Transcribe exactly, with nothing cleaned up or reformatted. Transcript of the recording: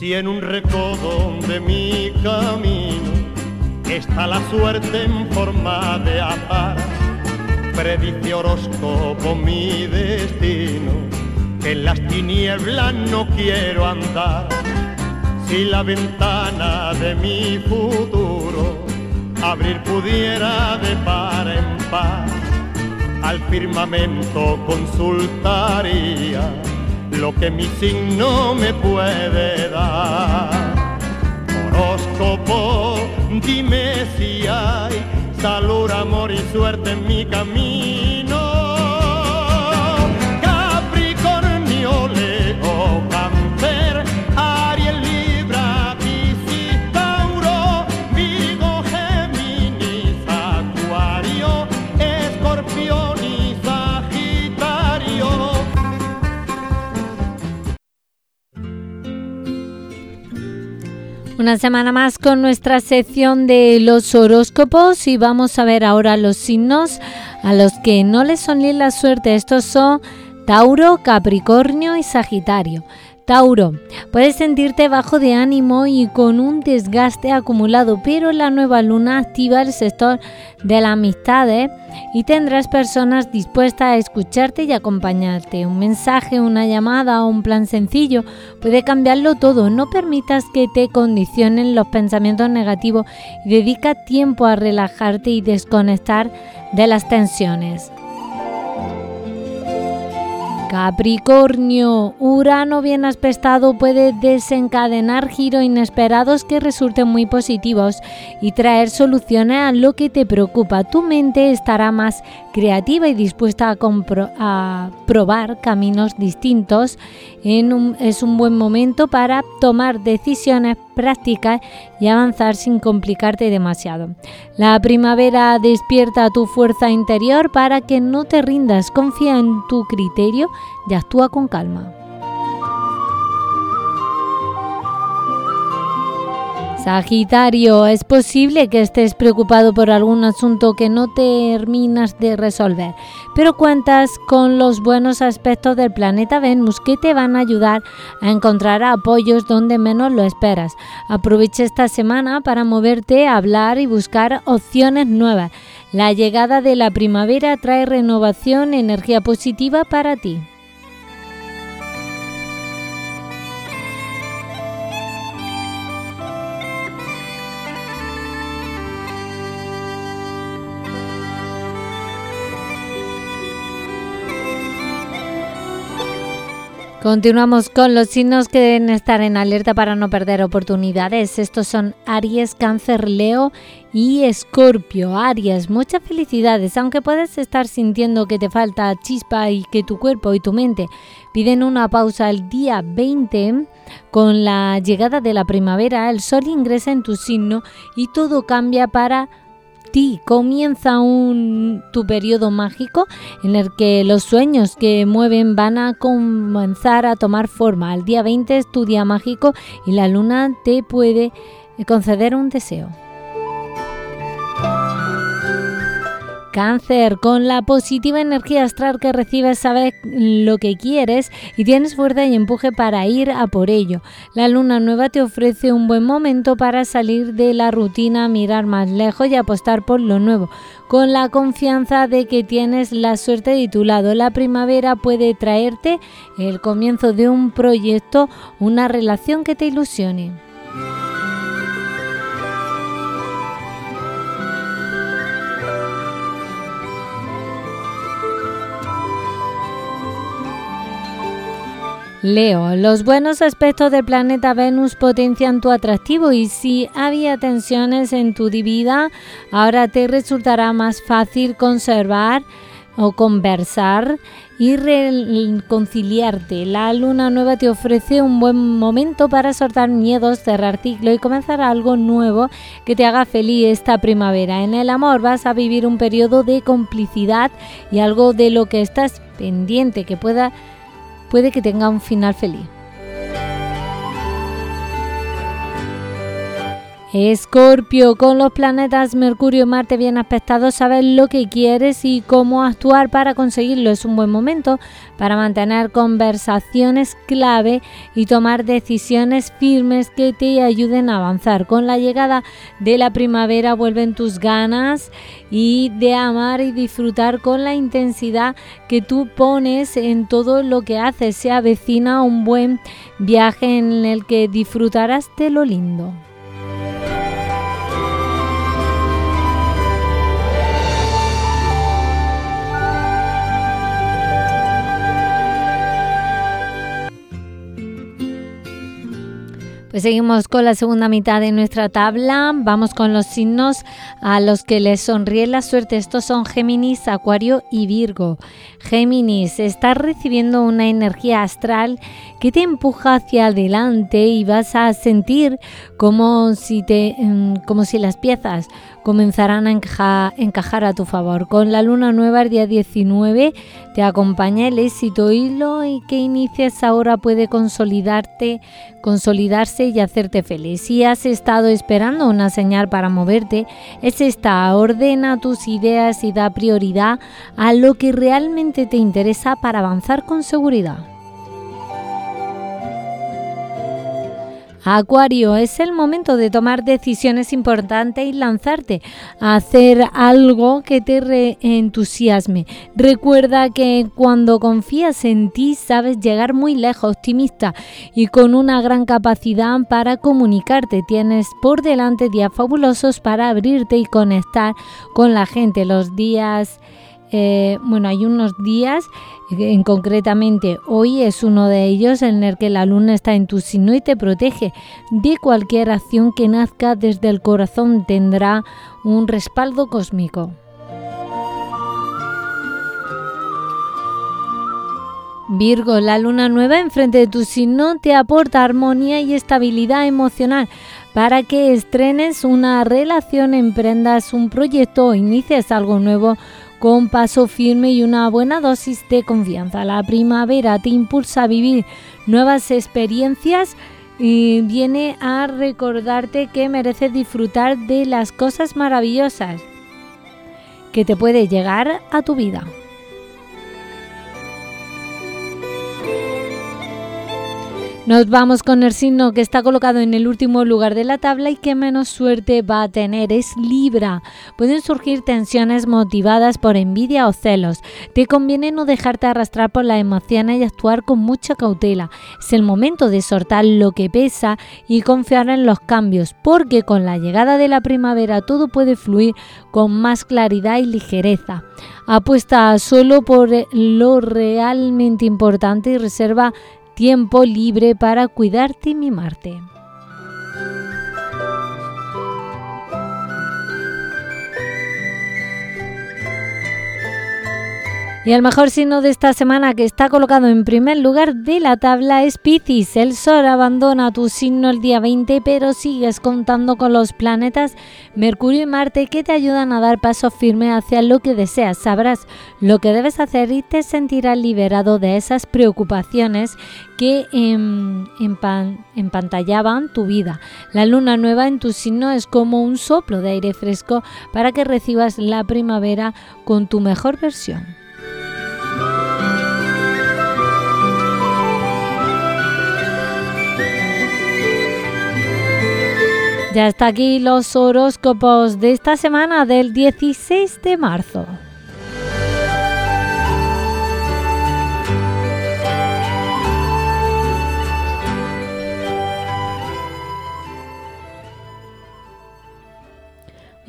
Si en un recodo de mi camino está la suerte en forma de azar, predice horóscopo mi destino, que en las tinieblas no quiero andar. Si la ventana de mi futuro abrir pudiera de par en par, al firmamento consultaría lo que mi signo me puede dar. Horóscopo, dime si hay salud, amor y suerte en mi camino. Capricornio, Leo, Cáncer, Aries, Libra, Piscis, Tauro, Virgo, Géminis, Acuario, Escorpión y Sagitario. Una semana más con nuestra sección de los horóscopos y vamos a ver ahora los signos a los que no les sonríe la suerte. Estos son Tauro, Capricornio y Sagitario. Tauro, puedes sentirte bajo de ánimo y con un desgaste acumulado, pero la nueva luna activa el sector de las amistades y tendrás personas dispuestas a escucharte y acompañarte. Un mensaje, una llamada o un plan sencillo puede cambiarlo todo. No permitas que te condicionen los pensamientos negativos y dedica tiempo a relajarte y desconectar de las tensiones. Capricornio, Urano bien aspectado puede desencadenar giros inesperados que resulten muy positivos y traer soluciones a lo que te preocupa. Tu mente estará más creativa y dispuesta a, compro- a probar caminos distintos. En un, es un buen momento para tomar decisiones prácticas y avanzar sin complicarte demasiado. La primavera despierta tu fuerza interior para que no te rindas. Confía en tu criterio y actúa con calma. Sagitario, es posible que estés preocupado por algún asunto que no terminas de resolver, pero cuentas con los buenos aspectos del planeta Venus que te van a ayudar a encontrar apoyos donde menos lo esperas. Aprovecha esta semana para moverte, hablar y buscar opciones nuevas. La llegada de la primavera trae renovación, energía positiva para ti. Continuamos con los signos que deben estar en alerta para no perder oportunidades. Estos son Aries, Cáncer, Leo y Escorpio. Aries, muchas felicidades, aunque puedes estar sintiendo que te falta chispa y que tu cuerpo y tu mente piden una pausa. El día veinte, con la llegada de la primavera, el sol ingresa en tu signo y todo cambia para ti. Comienza un, tu periodo mágico en el que los sueños que mueven van a comenzar a tomar forma. El día veinte es tu día mágico y la luna te puede conceder un deseo. Cáncer, con la positiva energía astral que recibes sabes lo que quieres y tienes fuerza y empuje para ir a por ello. La luna nueva te ofrece un buen momento para salir de la rutina, mirar más lejos y apostar por lo nuevo. Con la confianza de que tienes la suerte de tu lado, la primavera puede traerte el comienzo de un proyecto, una relación que te ilusione. Leo, los buenos aspectos del planeta Venus potencian tu atractivo y si había tensiones en tu vida, ahora te resultará más fácil conservar o conversar y reconciliarte. La luna nueva te ofrece un buen momento para soltar miedos, cerrar ciclo y comenzar algo nuevo que te haga feliz esta primavera. En el amor vas a vivir un periodo de complicidad y algo de lo que estás pendiente que pueda puede que tenga un final feliz. Escorpio, con los planetas Mercurio y Marte bien aspectados, sabes lo que quieres y cómo actuar para conseguirlo. Es un buen momento para mantener conversaciones clave y tomar decisiones firmes que te ayuden a avanzar. Con la llegada de la primavera vuelven tus ganas y de amar y disfrutar con la intensidad que tú pones en todo lo que haces. Se avecina un buen viaje en el que disfrutarás de lo lindo. Pues seguimos con la segunda mitad de nuestra tabla. Vamos con los signos a los que les sonríe la suerte. Estos son Géminis, Acuario y Virgo. Géminis, estás recibiendo una energía astral que te empuja hacia adelante y vas a sentir como si, te, como si las piezas comenzarán a encajar, encajar a tu favor. Con la luna nueva el día diecinueve te acompaña el éxito y lo que inicies ahora puede consolidarte, consolidarse y hacerte feliz. Si has estado esperando una señal para moverte, es esta. Ordena tus ideas y da prioridad a lo que realmente te interesa para avanzar con seguridad. Acuario, es el momento de tomar decisiones importantes y lanzarte a hacer algo que te re- entusiasme. Recuerda que cuando confías en ti sabes llegar muy lejos, optimista y con una gran capacidad para comunicarte. Tienes por delante días fabulosos para abrirte y conectar con la gente. Los días... Eh, bueno, hay unos días, en concretamente hoy es uno de ellos en el que la luna está en tu signo y te protege de cualquier acción que nazca desde el corazón. Tendrá un respaldo cósmico. Virgo, la luna nueva enfrente de tu signo te aporta armonía y estabilidad emocional para que estrenes una relación, emprendas un proyecto o inicies algo nuevo con paso firme y una buena dosis de confianza. La primavera te impulsa a vivir nuevas experiencias y viene a recordarte que mereces disfrutar de las cosas maravillosas que te puede llegar a tu vida. Nos vamos con el signo que está colocado en el último lugar de la tabla y que menos suerte va a tener. Es Libra. Pueden surgir tensiones motivadas por envidia o celos. Te conviene no dejarte arrastrar por las emociones y actuar con mucha cautela. Es el momento de soltar lo que pesa y confiar en los cambios, porque con la llegada de la primavera todo puede fluir con más claridad y ligereza. Apuesta solo por lo realmente importante y reserva tiempo libre para cuidarte y mimarte. Y el mejor signo de esta semana, que está colocado en primer lugar de la tabla, es Piscis. El Sol abandona tu signo el día veinte, pero sigues contando con los planetas Mercurio y Marte que te ayudan a dar pasos firmes hacia lo que deseas. Sabrás lo que debes hacer y te sentirás liberado de esas preocupaciones que em, empan, empantallaban tu vida. La luna nueva en tu signo es como un soplo de aire fresco para que recibas la primavera con tu mejor versión. Ya está aquí los horóscopos de esta semana del dieciséis de marzo.